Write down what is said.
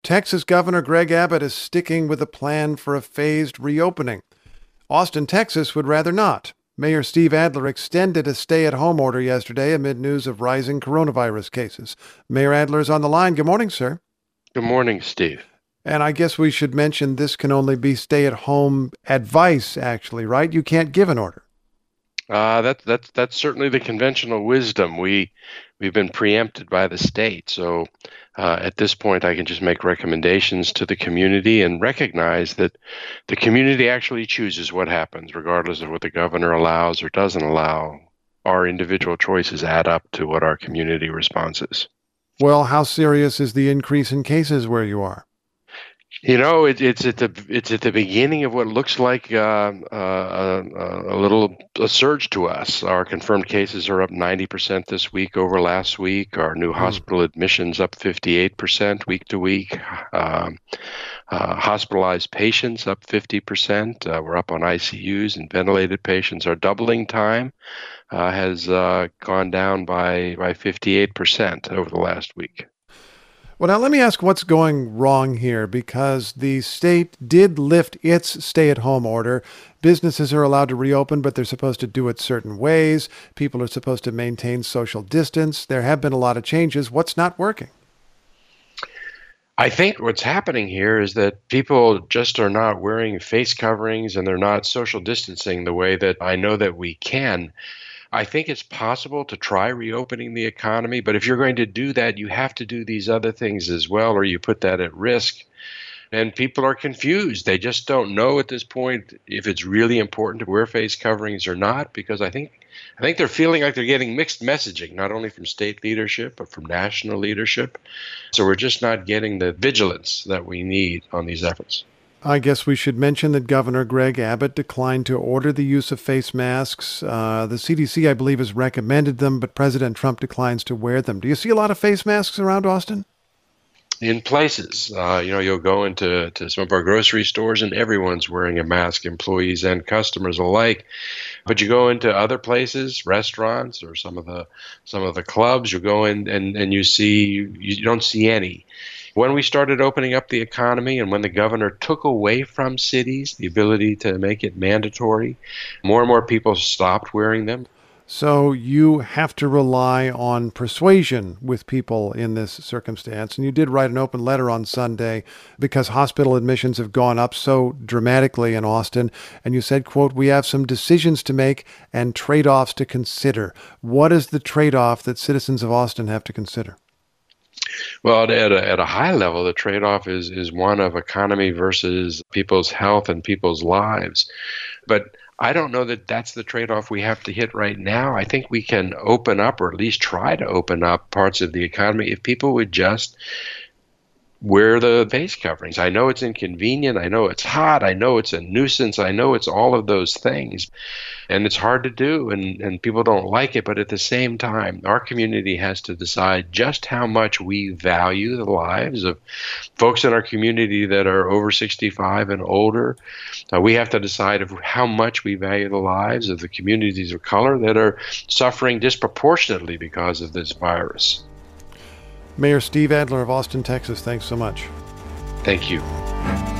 Texas Governor Greg Abbott is sticking with a plan for a phased reopening. Austin, Texas would rather not. Mayor Steve Adler extended a stay-at-home order yesterday amid news of rising coronavirus cases. Mayor Adler is on the line. Good morning, sir. Good morning, Steve. And I guess we should mention this can only be stay-at-home advice, actually, right? You can't give an order. That's certainly the conventional wisdom. We've been preempted by the state, so at this point, I can just make recommendations to the community and recognize that the community actually chooses what happens, regardless of what the governor allows or doesn't allow. Our individual choices add up to what our community response is. Well, how serious is the increase in cases where you are? You know, it's at the beginning of what looks like a surge to us. Our confirmed cases are up 90% this week over last week. Our new hospital admissions up 58% week to week. Hospitalized patients up 50%. We're up on ICUs and ventilated patients. Our doubling time has gone down by 58% over the last week. Well, now let me ask what's going wrong here, because the state did lift its stay-at-home order. Businesses are allowed to reopen, but they're supposed to do it certain ways. People are supposed to maintain social distance. There have been a lot of changes. What's not working? I think what's happening here is that people just are not wearing face coverings and they're not social distancing the way that I know that we can. I think it's possible to try reopening the economy, but if you're going to do that, you have to do these other things as well, or you put that at risk. And people are confused. They just don't know at this point if it's really important to wear face coverings or not, because I think they're feeling like they're getting mixed messaging, not only from state leadership, but from national leadership. So we're just not getting the vigilance that we need on these efforts. I guess we should mention that Governor Greg Abbott declined to order the use of face masks. The CDC, I believe, has recommended them, but President Trump declines to wear them. Do you see a lot of face masks around Austin? In places, you'll go into some of our grocery stores and everyone's wearing a mask, employees and customers alike. But you go into other places, restaurants or some of the clubs, you go in and you don't see any. When we started opening up the economy and when the governor took away from cities the ability to make it mandatory, more and more people stopped wearing them. So you have to rely on persuasion with people in this circumstance. And you did write an open letter on Sunday because hospital admissions have gone up so dramatically in Austin. And you said, quote, "We have some decisions to make and trade-offs to consider." What is the trade-off that citizens of Austin have to consider? Well, at a high level, the trade-off is one of economy versus people's health and people's lives. But I don't know that that's the trade-off we have to hit right now. I think we can open up, or at least try to open up parts of the economy if people would just wear the face coverings. I know it's inconvenient. I know it's hot. I know it's a nuisance. I know it's all of those things. And it's hard to do, and people don't like it. But at the same time, our community has to decide just how much we value the lives of folks in our community that are over 65 and older. We have to decide how much we value the lives of the communities of color that are suffering disproportionately because of this virus. Mayor Steve Adler of Austin, Texas, thanks so much. Thank you.